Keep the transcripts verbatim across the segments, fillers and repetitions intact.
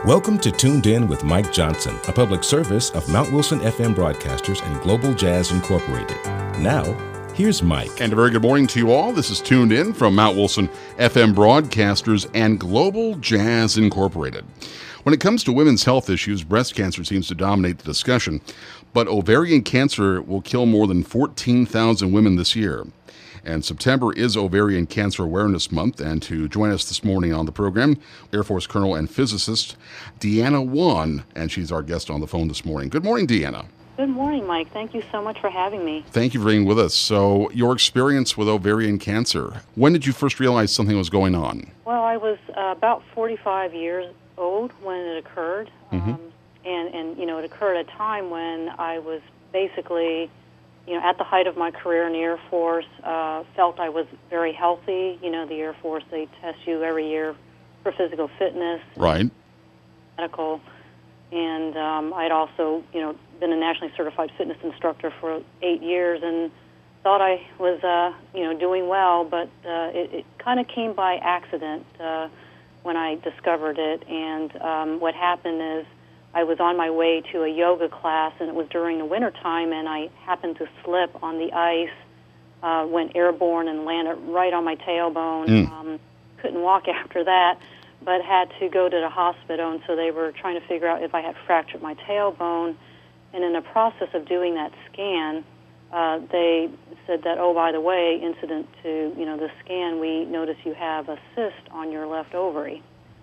Welcome to Tuned In with Mike Johnson, a public service of Mount Wilson F M Broadcasters and Global Jazz Incorporated. Now, here's Mike. And a very good morning to you all. This is Tuned In from Mount Wilson F M Broadcasters and Global Jazz Incorporated. When it comes to women's health issues, breast cancer seems to dominate the discussion, but ovarian cancer will kill more than fourteen thousand women this year. And September is Ovarian Cancer Awareness Month. And to join us this morning on the program, Air Force Colonel and physicist Deanna Wan, and she's our guest on the phone this morning. Good morning, Deanna. Good morning, Mike. Thank you so much for having me. Thank you for being with us. So, your experience with ovarian cancer, when did you first realize something was going on? Well, I was uh, about forty-five years old when it occurred. Mm-hmm. Um, and, and, you know, it occurred at a time when I was basically, you know, at the height of my career in the Air Force, uh, felt I was very healthy. You know, the Air Force, they test you every year for physical fitness. Right. Medical. And um, I'd also, you know, been a nationally certified fitness instructor for eight years and thought I was, uh, you know, doing well, but uh, it, it kind of came by accident uh, when I discovered it. And um, what happened is I was on my way to a yoga class, and it was during the wintertime, and I happened to slip on the ice, uh, went airborne, and landed right on my tailbone. Mm. Um, couldn't walk after that, but had to go to the hospital, and so they were trying to figure out if I had fractured my tailbone. And in the process of doing that scan, uh, they said that, oh, by the way, incident to, you know, the scan, we notice you have a cyst on your left ovary.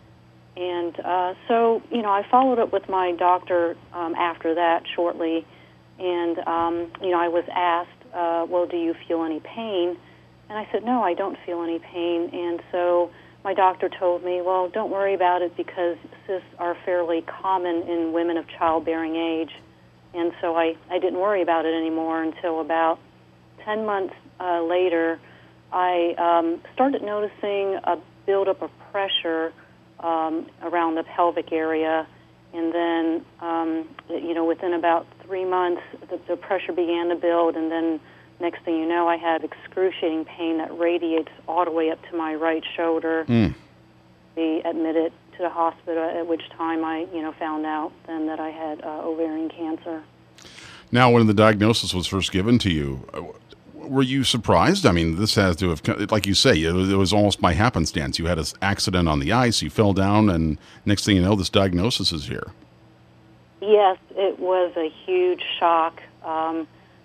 And uh, so, you know, I followed up with my doctor um, after that shortly, and, um, you know, I was asked, uh, well, do you feel any pain? And I said, no, I don't feel any pain. And so my doctor told me, well, don't worry about it because cysts are fairly common in women of childbearing age. And so I, I didn't worry about it anymore until about ten months uh, later, I um, started noticing a buildup of pressure Um, around the pelvic area, and then, um, you know, within about three months, the, the pressure began to build, and then next thing you know, I had excruciating pain that radiates all the way up to my right shoulder. Mm. Be admitted to the hospital, at which time I, you know, found out then that I had uh, ovarian cancer. Now, when the diagnosis was first given to you, were you surprised? I mean, this has to have, like you say, it was, it was almost by happenstance. You had an accident on the ice, you fell down, and next thing you know, this diagnosis is here. Yes, it was a huge shock. Um,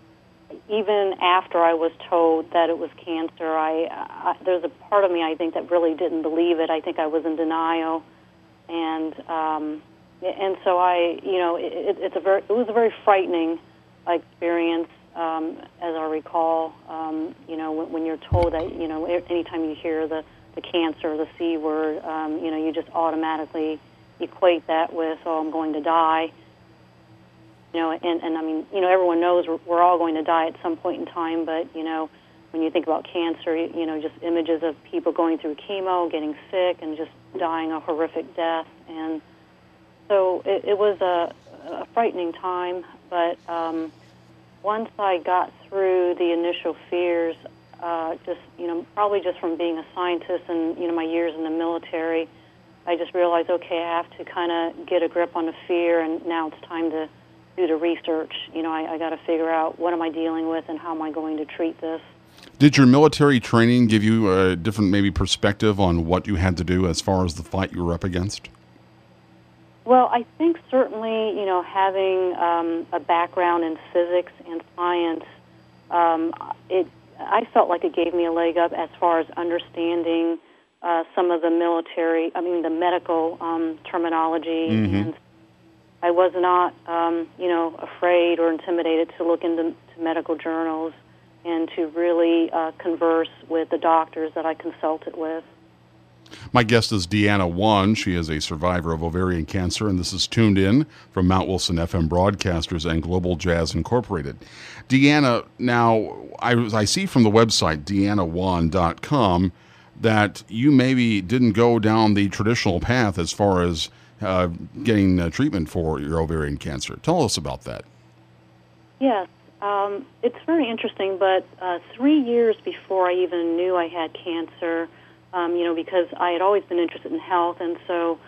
even after I was told that it was cancer, I, I there's a part of me, I think, that really didn't believe it. I think I was in denial, and um, and so I, you know, it, it's a very, it was a very frightening experience. Um, as I recall, um, you know, when, when you're told that, you know, anytime you hear the, the cancer, the C word, um, you know, you just automatically equate that with, oh, I'm going to die. You know, and, and I mean, you know, everyone knows we're, we're all going to die at some point in time, but, you know, when you think about cancer, you, you know, just images of people going through chemo, getting sick, and just dying a horrific death. And so it, it was a, a frightening time, but um, once I got through the initial fears, uh, just, you know, probably just from being a scientist and, you know, my years in the military, I just realized, okay, I have to kind of get a grip on the fear, and now it's time to do the research. You know, I, I got to figure out what am I dealing with and how am I going to treat this. Did your military training give you a different maybe perspective on what you had to do as far as the fight you were up against? Well, I think certainly, you know, having um, a background in physics and science, um, it I felt like it gave me a leg up as far as understanding uh, some of the military, I mean, the medical um, terminology. Mm-hmm. And I was not, um, you know, afraid or intimidated to look into to medical journals and to really uh, converse with the doctors that I consulted with. My guest is Deanna Wan. She is a survivor of ovarian cancer, and this is Tuned In from Mount Wilson F M Broadcasters and Global Jazz Incorporated. Deanna, now, I, I see from the website, deanna wan dot com, that you maybe didn't go down the traditional path as far as uh, getting uh, treatment for your ovarian cancer. Tell us about that. Yes. Um, it's very interesting, but uh, three years before I even knew I had cancer, Um, you know, because I had always been interested in health, and so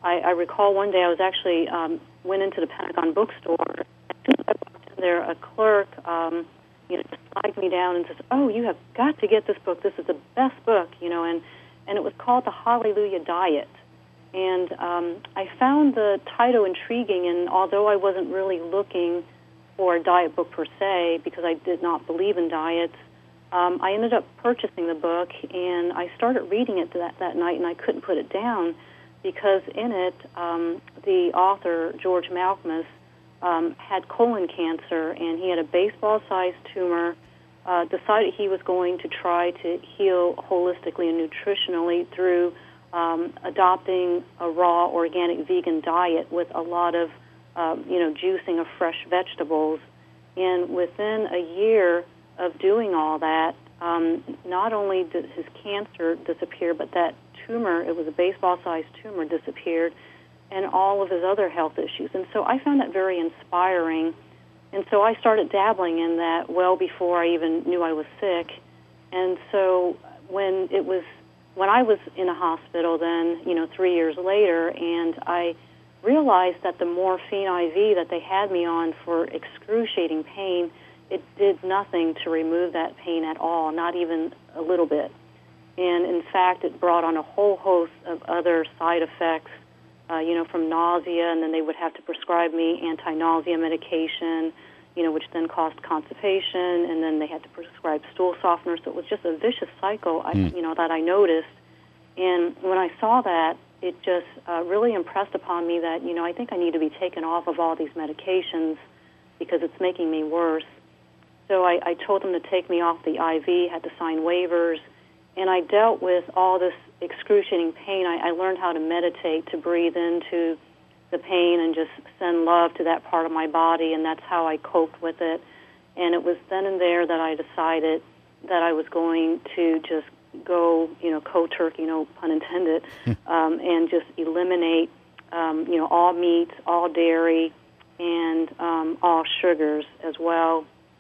I, I recall one day I was actually um, went into the Pentagon bookstore. As soon as I walked in there, a clerk, um, you know, just flagged me down and says, "Oh, you have got to get this book. This is the best book," you know, and and it was called The Hallelujah Diet. And um, I found the title intriguing, and although I wasn't really looking for a diet book per se, because I did not believe in diets, um, I ended up purchasing the book, and I started reading it that, that night, and I couldn't put it down because in it, um, the author, George Malkmus, um, had colon cancer, and he had a baseball-sized tumor, uh, decided he was going to try to heal holistically and nutritionally through Um, adopting a raw organic vegan diet with a lot of, um, you know, juicing of fresh vegetables. And within a year of doing all that, um, not only did his cancer disappear, but that tumor, it was a baseball-sized tumor, disappeared, and all of his other health issues. And so I found that very inspiring. And so I started dabbling in that well before I even knew I was sick. And so when it was When I was in a hospital then, you know, three years later, and I realized that the morphine I V that they had me on for excruciating pain, it did nothing to remove that pain at all, not even a little bit. And in fact, it brought on a whole host of other side effects, uh, you know, from nausea, and then they would have to prescribe me anti-nausea medication, you know, which then caused constipation, and then they had to prescribe stool softener. So it was just a vicious cycle, I, Mm. you know, that I noticed. And when I saw that, it just uh, really impressed upon me that, you know, I think I need to be taken off of all these medications because it's making me worse. So I, I told them to take me off the I V, had to sign waivers, and I dealt with all this excruciating pain. I, I learned how to meditate, to breathe into the pain and just send love to that part of my body, and that's how I coped with it. And it was then and there that I decided that I was going to just go, you know, cold turkey, no pun intended, um, and just eliminate, um, you know, all meats, all dairy, and um, all sugars as well.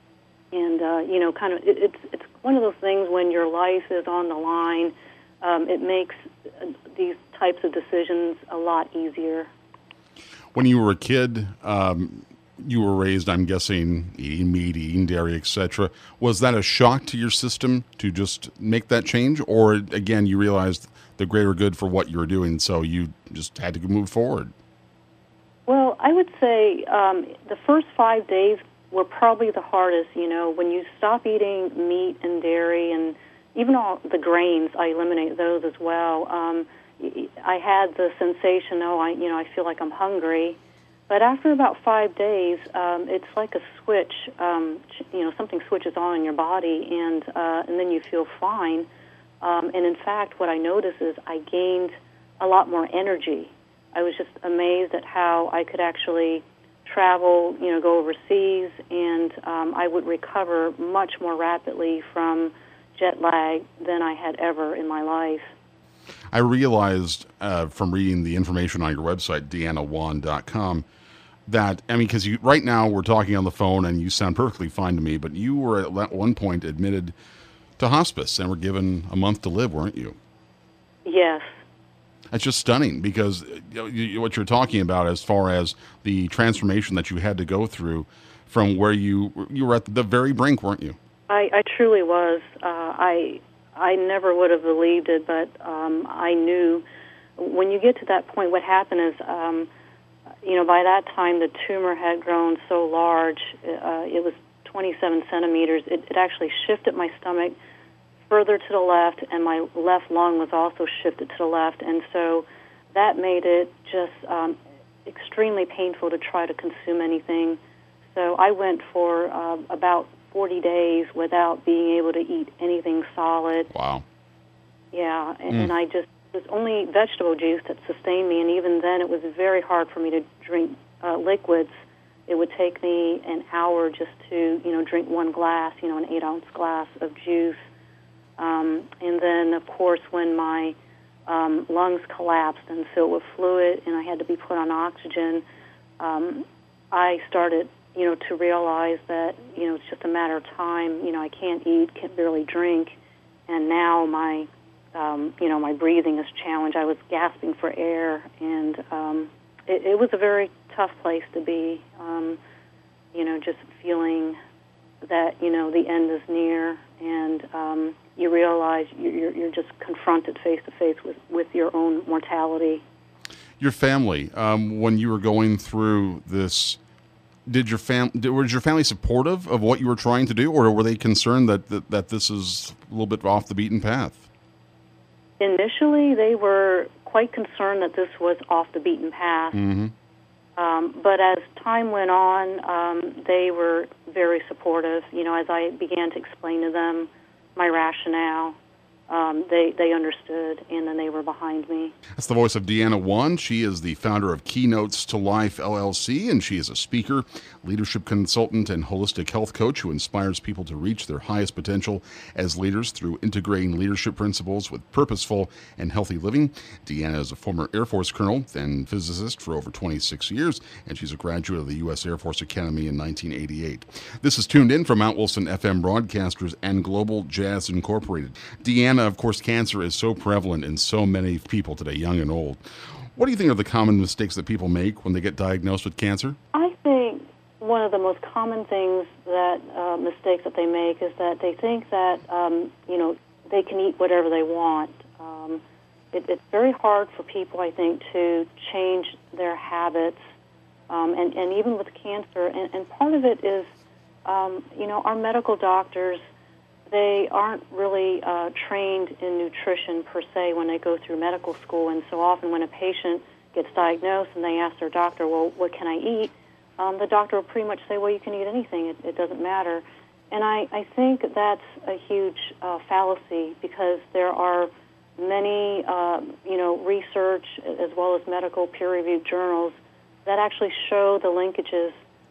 And, uh, you know, kind of, it, it's it's one of those things when your life is on the line, um, it makes these types of decisions a lot easier. When you were a kid, um, you were raised, I'm guessing, eating meat, eating dairy, et cetera. Was that a shock to your system to just make that change? Or, again, you realized the greater good for what you were doing, so you just had to move forward? Well, I would say um, the first five days were probably the hardest, you know, when you stop eating meat and dairy and even all the grains, I eliminate those as well. Um, I had the sensation, oh, I, you know, I feel like I'm hungry. But after about five days, um, it's like a switch. Um, you know, something switches on in your body, and uh, and then you feel fine. Um, and in fact, what I noticed is I gained a lot more energy. I was just amazed at how I could actually travel, you know, go overseas, and um, I would recover much more rapidly from jet lag than I had ever in my life. I realized uh, from reading the information on your website, deanna wan dot com, that, I mean, because you right now we're talking on the phone and you sound perfectly fine to me, but you were at one point admitted to hospice and were given a month to live, weren't you? Yes. That's just stunning because you know, you, what you're talking about as far as the transformation that you had to go through from where you you were at the very brink, weren't you? I, I truly was. Uh, I I never would have believed it, but um, I knew when you get to that point, what happened is, um, you know, by that time the tumor had grown so large, uh, it was twenty-seven centimeters. It, it actually shifted my stomach further to the left, and my left lung was also shifted to the left, and so that made it just um, extremely painful to try to consume anything. So I went for uh, about forty days without being able to eat anything solid. Wow. Yeah, and, Mm. and I just, it was only vegetable juice that sustained me, and even then it was very hard for me to drink uh, liquids. It would take me an hour just to, you know, drink one glass, you know, an eight-ounce glass of juice. Um, and then, of course, when my um, lungs collapsed and filled with fluid and I had to be put on oxygen, um, I started, you know, to realize that, you know, it's just a matter of time. You know, I can't eat, can't barely drink, and now my um, you know, my breathing is challenged. I was gasping for air, and um, it, it was a very tough place to be, um, you know, just feeling that, you know, the end is near, and um, you realize you're, you're just confronted face to face with, with your own mortality. Your family, um, when you were going through this, did your fam did, was your family supportive of what you were trying to do, or were they concerned that, that, that this is a little bit off the beaten path? Initially, they were quite concerned that this was off the beaten path. Mm-hmm. Um, but as time went on, um, they were very supportive. You know, as I began to explain to them my rationale, um, they they understood, and then they were behind me. That's the voice of Deanna Wan. She is the founder of Keynotes to Life, L L C, and she is a speaker, leadership consultant, and holistic health coach who inspires people to reach their highest potential as leaders through integrating leadership principles with purposeful and healthy living. Deanna is a former Air Force colonel and physicist for over twenty-six years, and she's a graduate of the U S Air Force Academy in nineteen eighty-eight. This is Tuned In from Mount Wilson F M Broadcasters and Global Jazz Incorporated. Deanna, of course, cancer is so prevalent in so many people today, young and old. What do you think are the common mistakes that people make when they get diagnosed with cancer? I think one of the most common things that uh, mistakes that they make is that they think that um, you know they can eat whatever they want. Um, it, it's very hard for people, I think, to change their habits, um, and, and even with cancer. And, and part of it is, um, you know, our medical doctors, they aren't really uh, trained in nutrition per se when they go through medical school, and so often when a patient gets diagnosed and they ask their doctor, well, what can I eat? Um, the doctor will pretty much say, well, you can eat anything. It, it doesn't matter. And I, I think that's a huge uh, fallacy, because there are many, uh, you know, research as well as medical peer-reviewed journals that actually show the linkages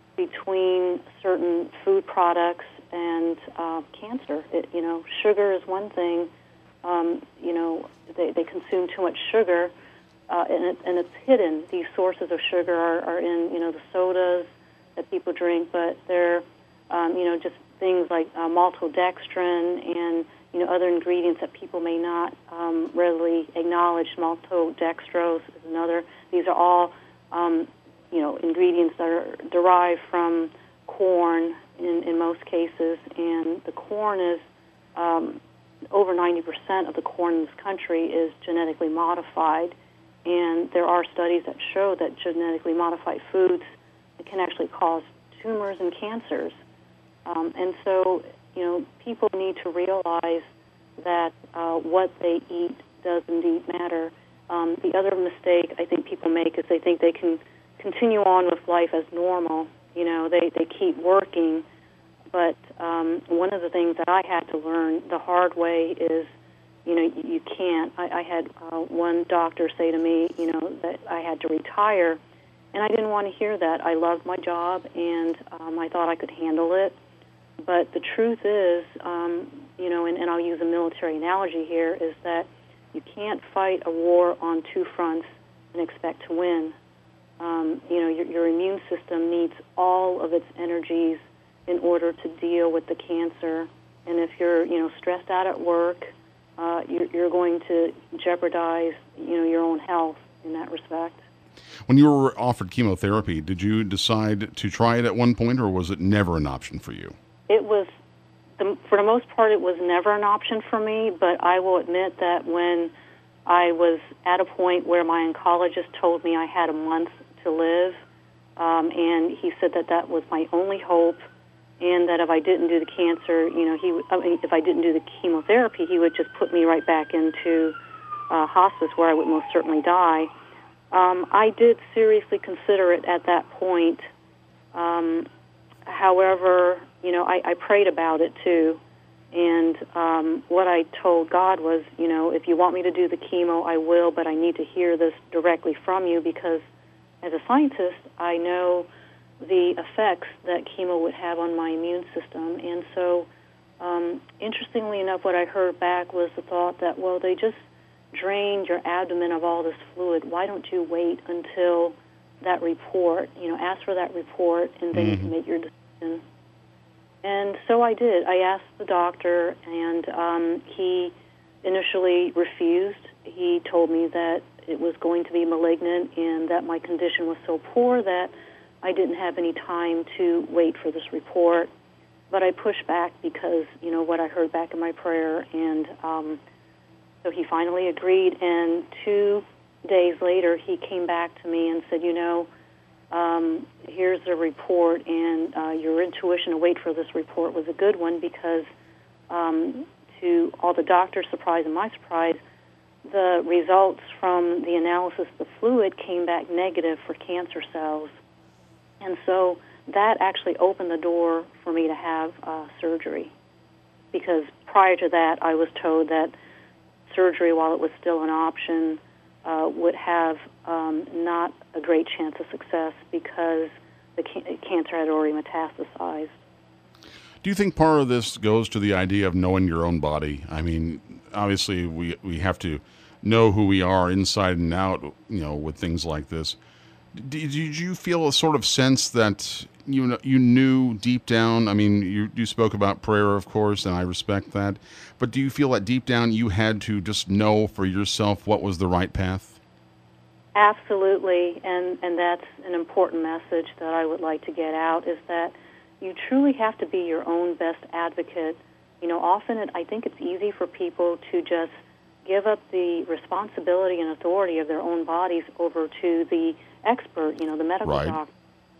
between certain food products and uh, cancer. It, you know, sugar is one thing. Um, you know, they, they consume too much sugar, uh, and, it, and it's hidden. These sources of sugar are, are in, you know, the sodas that people drink, but they're, um, you know, just things like uh, maltodextrin and, you know, other ingredients that people may not um, readily acknowledge. Maltodextrose is another. These are all, um, you know, ingredients that are derived from corn in, in most cases, and the corn is, um, over ninety percent of the corn in this country is genetically modified, and there are studies that show that genetically modified foods can actually cause tumors and cancers. Um, and so, you know, people need to realize that uh, what they eat does indeed matter. Um, the other mistake I think people make is they think they can continue on with life as normal. You know, they, they keep working, but um, one of the things that I had to learn the hard way is, you know, you, you can't. I, I had uh, one doctor say to me, you know, that I had to retire, and I didn't want to hear that. I loved my job, and um, I thought I could handle it. But the truth is, um, you know, and, and I'll use a military analogy here, is that you can't fight a war on two fronts and expect to win. Um, you know, your, your immune system needs all of its energies in order to deal with the cancer. And if you're, you know, stressed out at work, uh, you're, you're going to jeopardize, you know, your own health in that respect. When you were offered chemotherapy, did you decide to try it at one point, or was it never an option for you? It was, the, for the most part, it was never an option for me, but I will admit that when I was at a point where my oncologist told me I had a month to live, um, and he said that that was my only hope, and that if I didn't do the cancer, you know, he, I mean, if I didn't do the chemotherapy, he would just put me right back into uh, hospice where I would most certainly die. Um, I did seriously consider it at that point. Um, however, you know, I, I prayed about it too, and um, what I told God was, you know, if you want me to do the chemo, I will, but I need to hear this directly from you, because as a scientist, I know the effects that chemo would have on my immune system. And so, um, interestingly enough, what I heard back was the thought that, well, they just drained your abdomen of all this fluid. Why don't you wait until that report, you know, ask for that report, and then mm-hmm. you can make your decision. And so I did. I asked the doctor, and um, he initially refused. He told me that it was going to be malignant and that my condition was so poor that I didn't have any time to wait for this report. But I pushed back because, you know, what I heard back in my prayer, and um, so he finally agreed, and two days later he came back to me and said, you know, um, here's the report, and uh, your intuition to wait for this report was a good one because um, to all the doctors' surprise and my surprise, the results from the analysis of the fluid came back negative for cancer cells. And so that actually opened the door for me to have uh, surgery, because prior to that I was told that surgery, while it was still an option, uh, would have um, not a great chance of success because the ca- cancer had already metastasized. Do you think part of this goes to the idea of knowing your own body? I mean, obviously we we have to know who we are inside and out, you know, with things like this. Did you feel a sort of sense that you know, you knew deep down? I mean, you, you spoke about prayer, of course, and I respect that. But do you feel that deep down you had to just know for yourself what was the right path? Absolutely, and, and that's an important message that I would like to get out, is that you truly have to be your own best advocate. You know, often it, I think it's easy for people to just give up the responsibility and authority of their own bodies over to the expert, you know, the medical right. doctor.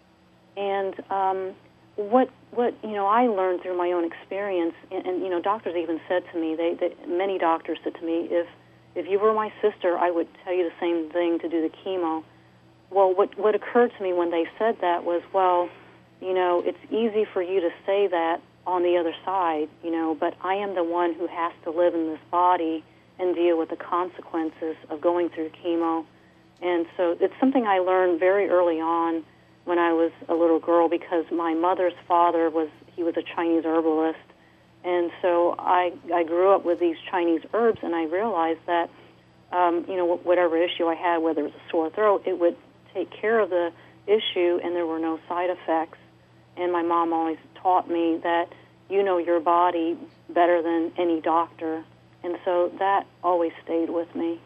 And um, what what you know I learned through my own experience, and, and you know, doctors even said to me, they, they many doctors said to me, if if you were my sister, I would tell you the same thing to do the chemo. Well, what what occurred to me when they said that was, well, you know, it's easy for you to say that on the other side, you know, but I am the one who has to live in this body and deal with the consequences of going through chemo. And so it's something I learned very early on when I was a little girl, because my mother's father was, he was a Chinese herbalist. And so I, I grew up with these Chinese herbs, and I realized that, um, you know, whatever issue I had, whether it was a sore throat, it would take care of the issue and there were no side effects. And my mom always taught me that you know your body better than any doctor. And so that always stayed with me.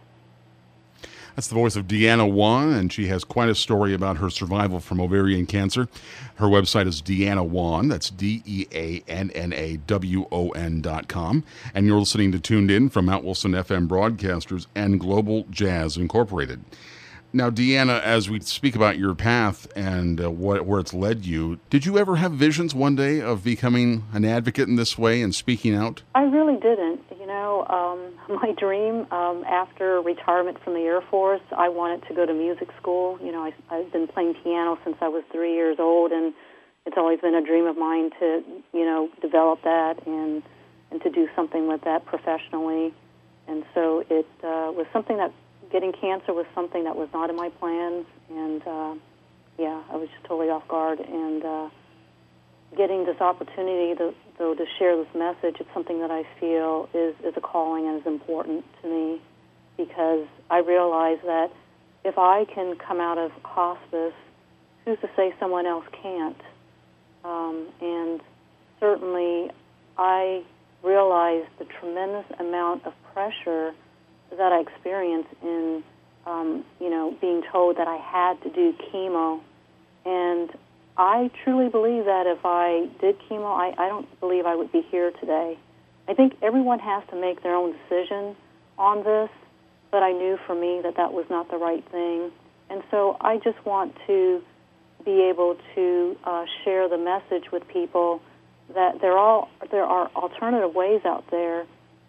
That's the voice of Deanna Wan, and she has quite a story about her survival from ovarian cancer. Her website is Deanna Wan. That's D E A N N A W O N dot com. And you're listening to Tuned In from Mount Wilson F M Broadcasters and Global Jazz Incorporated. Now, Deanna, as we speak about your path and uh, what, where it's led you, did you ever have visions one day of becoming an advocate in this way and speaking out? I really didn't. You know, um, my dream um, after retirement from the Air Force, I wanted to go to music school. You know, I, I've been playing piano since I was three years old, and it's always been a dream of mine to, you know, develop that and and to do something with that professionally. And so it uh, was something that getting cancer was something that was not in my plans, and uh, yeah, I was just totally off guard. And uh, getting this opportunity, to, though, to share this message, it's something that I feel is, is a calling and is important to me, because I realize that if I can come out of hospice, who's to say someone else can't? Um, and certainly I realize the tremendous amount of pressure that I experienced in, um, you know, being told that I had to do chemo. And I truly believe that if I did chemo, I, I don't believe I would be here today. I think everyone has to make their own decision on this, but I knew for me that that was not the right thing. And so I just want to be able to uh, share the message with people that there are, there are alternative ways out there,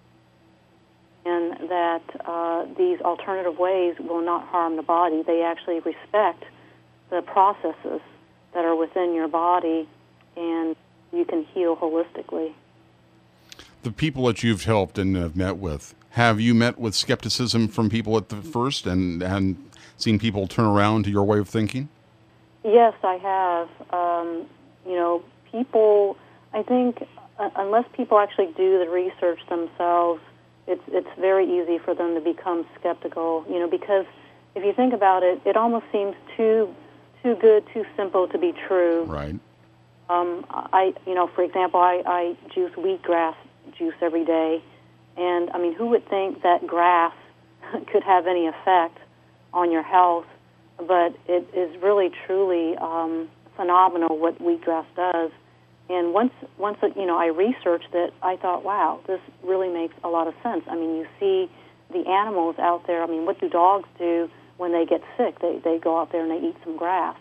and that uh, these alternative ways will not harm the body. They actually respect the processes that are within your body, and you can heal holistically. The people that you've helped and have met with, have you met with skepticism from people at the first and, and seen people turn around to your way of thinking? Yes, I have. Um, you know, people, I think, uh, unless people actually do the research themselves, It's it's very easy for them to become skeptical, you know, because if you think about it, it almost seems too too good, too simple to be true. Right. Um, I, you know, for example, I, I juice wheatgrass juice every day, And, I mean, who would think that grass could have any effect on your health? But it is really, truly um, phenomenal what wheatgrass does. And once, once you know, I researched it, I thought, wow, this really makes a lot of sense. I mean, you see the animals out there. I mean, what do dogs do when they get sick? They they go out there and they eat some grass.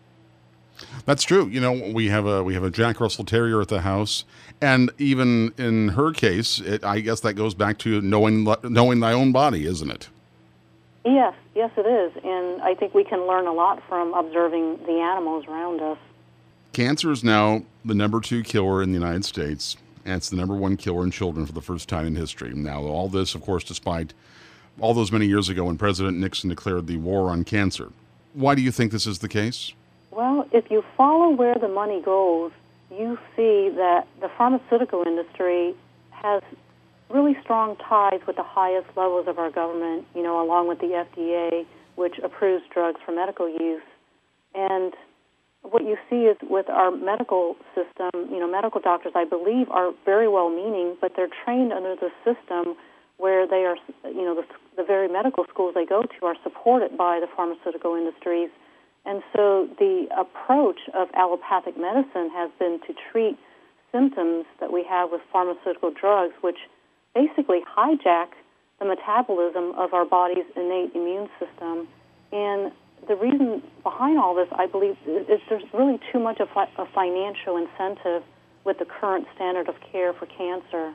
That's true. You know, we have a we have a Jack Russell Terrier at the house, and even in her case, it, I guess that goes back to knowing knowing thy own body, isn't it? Yes, yes, it is. And I think we can learn a lot from observing the animals around us. Cancer is now the number two killer in the United States, and it's the number one killer in children for the first time in history. Now, all this, of course, despite all those many years ago when President Nixon declared the war on cancer. Why do you think this is the case? Well, if you follow where the money goes, you see that the pharmaceutical industry has really strong ties with the highest levels of our government, you know, along with the F D A, which approves drugs for medical use. And what you see is with our medical system, you know, medical doctors, I believe, are very well-meaning, but they're trained under the system where they are, you know, the, the very medical schools they go to are supported by the pharmaceutical industries. And so the approach of allopathic medicine has been to treat symptoms that we have with pharmaceutical drugs, which basically hijack the metabolism of our body's innate immune system. And the reason behind all this, I believe, is there's really too much of a financial incentive with the current standard of care for cancer.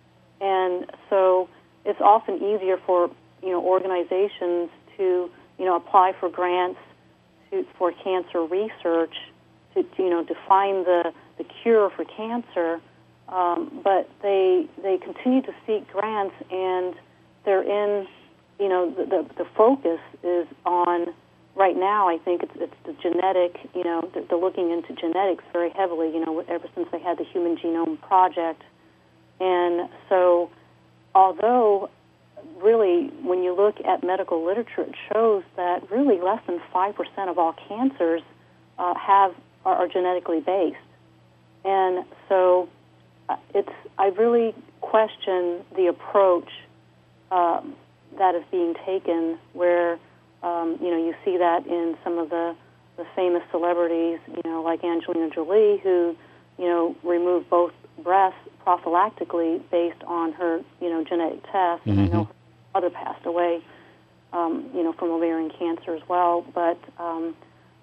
And so it's often easier for, you know, organizations to, you know, apply for grants to, for cancer research to, to, you know, to find the, the cure for cancer. Um, but they they continue to seek grants, and they're in, you know, the, the, the focus is on, right now, I think it's, it's the genetic, you know, they're, they're looking into genetics very heavily, you know, ever since they had the Human Genome Project. And so, although really, when you look at medical literature, it shows that really less than five percent of all cancers uh, have are, are genetically based. And so, uh, it's I really question the approach um, that is being taken where, Um, you know, you see that in some of the, the famous celebrities, you know, like Angelina Jolie, who, you know, removed both breasts prophylactically based on her, you know, genetic test. Mm-hmm. And I know her mother passed away, um, you know, from ovarian cancer as well. But um,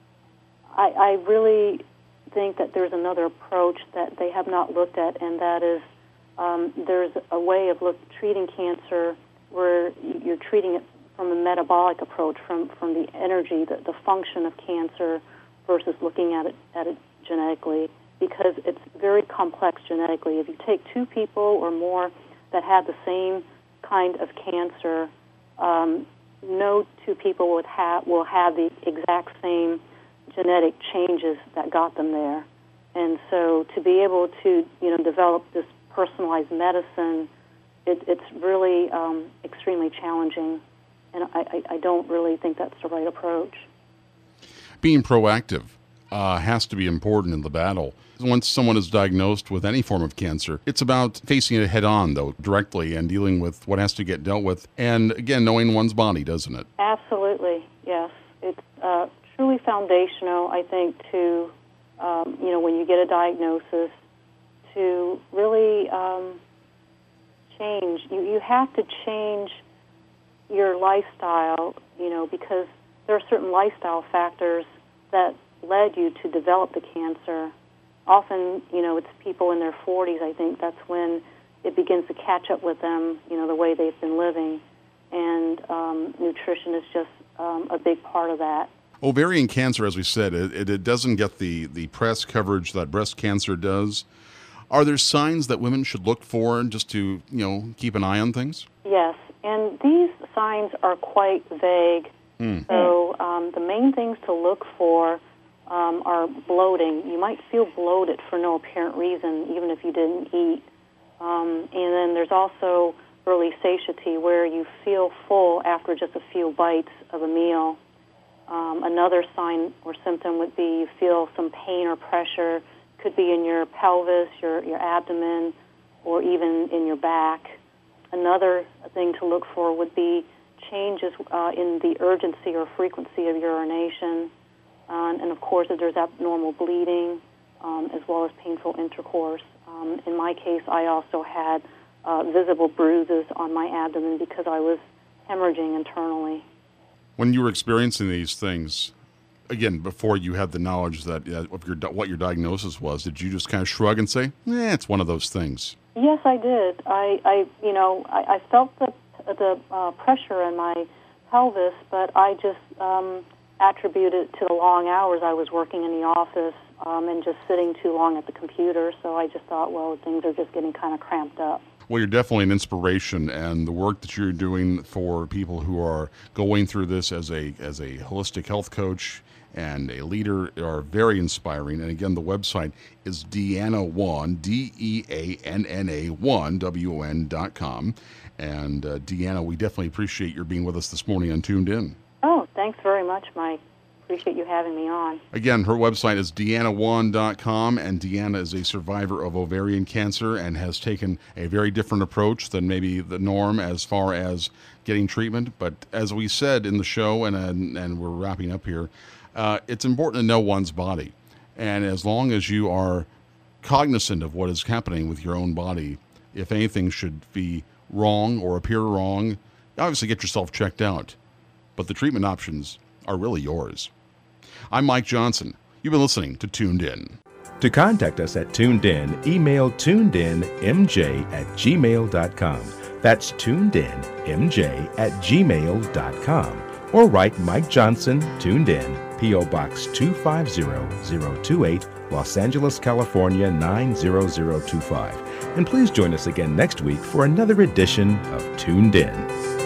I, I really think that there's another approach that they have not looked at, and that is um, there's a way of look, treating cancer where you're treating it from a metabolic approach, from, from the energy, the, the function of cancer, versus looking at it at it genetically, because it's very complex genetically. If you take two people or more that have the same kind of cancer, um, no two people would have will have the exact same genetic changes that got them there. And so, to be able to, you know, develop this personalized medicine, it, it's really um, extremely challenging. And I, I, I don't really think that's the right approach. Being proactive uh, has to be important in the battle. Once someone is diagnosed with any form of cancer, it's about facing it head on, though, directly, and dealing with what has to get dealt with. And again, knowing one's body, doesn't it? Absolutely, yes. It's uh, truly foundational, I think, to, um, you know, when you get a diagnosis, to really um, change. You, you have to change your lifestyle, you know, because there are certain lifestyle factors that led you to develop the cancer. Often, you know, it's people in their forties, I think that's when it begins to catch up with them, you know, the way they've been living. And um, nutrition is just um, a big part of that. Ovarian cancer, as we said, it, it doesn't get the, the press coverage that breast cancer does. Are there signs that women should look for just to, you know, keep an eye on things? Yes. And these signs are quite vague. Mm. So um, the main things to look for um, are bloating. You might feel bloated for no apparent reason, even if you didn't eat. Um, and then there's also early satiety, where you feel full after just a few bites of a meal. Um, another sign or symptom would be you feel some pain or pressure. Could be in your pelvis, your, your abdomen, or even in your back. another thing to look for would be changes uh, in the urgency or frequency of urination. Uh, and, of course, if there's abnormal bleeding, um, as well as painful intercourse. Um, in my case, I also had uh, visible bruises on my abdomen because I was hemorrhaging internally. When you were experiencing these things, again, before you had the knowledge that uh, of your what your diagnosis was, did you just kind of shrug and say, "Eh, it's one of those things"? Yes, I did. I, I you know, I, I felt the the uh, pressure in my pelvis, but I just um, attributed it to the long hours I was working in the office um, and just sitting too long at the computer. So I just thought, well, things are just getting kind of cramped up. Well, you're definitely an inspiration, and the work that you're doing for people who are going through this as a as a holistic health coach and a leader are very inspiring. And again, the website is Deanna one, D E A N N A one, W O N dot com. And uh, Deanna, we definitely appreciate your being with us this morning on Tuned In. Oh, thanks very much, Mike. Appreciate you having me on. Again, her website is Deanna one dot com, and Deanna is a survivor of ovarian cancer and has taken a very different approach than maybe the norm as far as getting treatment. But as we said in the show, and and, and we're wrapping up here, uh, it's important to know one's body. And as long as you are cognizant of what is happening with your own body, if anything should be wrong or appear wrong, obviously get yourself checked out. But the treatment options are really yours. I'm Mike Johnson. You've been listening to Tuned In. To contact us at Tuned In, email tunedinmj at gmail dot com. That's tunedinmj at gmail dot com. Or write Mike Johnson, Tuned In, P O. Box two five zero zero two eight, Los Angeles, California nine zero zero two five. And please join us again next week for another edition of Tuned In.